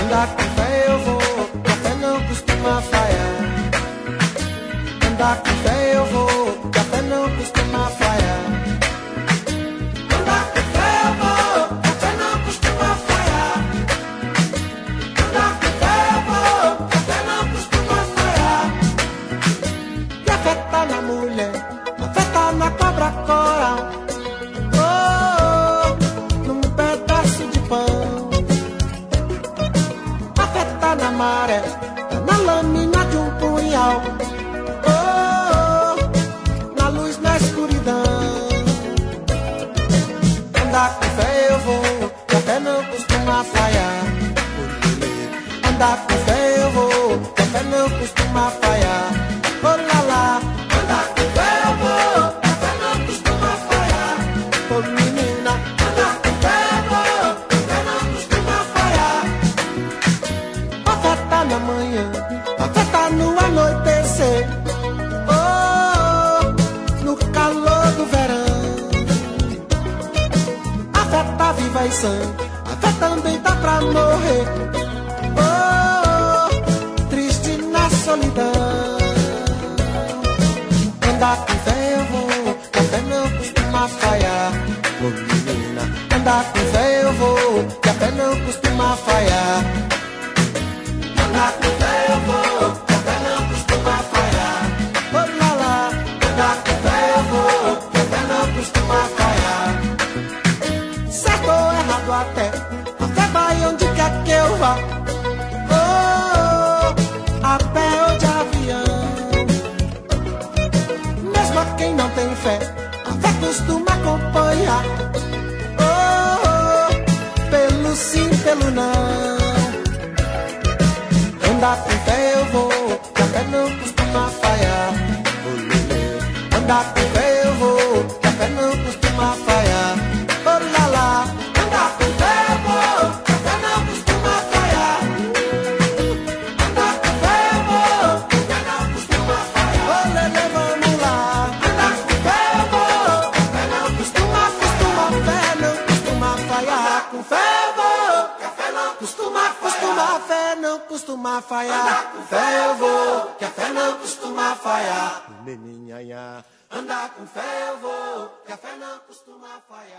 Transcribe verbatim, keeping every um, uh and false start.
Andar com fé eu vou, café não costuma falhar. Andar com fé eu vou, café não costuma falhar. Andar com fé eu vou, café não costuma falhar. Andar com fé eu vou, café não costuma falhar. Café tá na mulher, café tá na cobra coral. Oh, num pedaço de pão. Café tá na maré, tá na lâmina de um punhal. Andar com fé eu vou, café não costuma falhar. Andar com fé eu vou, café não costuma falhar. Oh lá lá. Andar com fé eu vou, café não costuma falhar. Oh menina. Andar com fé eu vou, café não costuma falhar. Café tá na manhã, café tá no anoitecer. Oh, no calor do verão. Tá viva e sã, a fé também tá pra morrer. Oh, triste na solidão. Andar com fé eu vou, café não costuma falhar. Oh menina, andar com fé eu vou, café não costuma falhar. Andar com fé eu vou, café não costuma falhar. Oh lá lá, andar com fé eu vou, café não costuma falhar. Certo ou errado até, a fé vai onde quer que eu vá. Oh, a pé ou de avião. Mesmo a quem não tem fé, a fé costuma acompanhar. Oh, pelo sim, pelo não. Andar com fé eu vou, que a fé não costuma falhar. Andar com fé eu vou, que a fé não costuma falhar. Andar com fé eu vou, café não costuma falhar. Andar com fé eu vou, café não costuma falhar. Ô Lelê, vamos lá. Andar com fé eu vou, café não costuma, costuma, fé não costuma falhar. Com fé eu vou, café não costuma, costuma, fé não costuma falhar. Andar com fé eu vou, café não costuma falhar. Andar com fé eu vou, café não costuma falhar.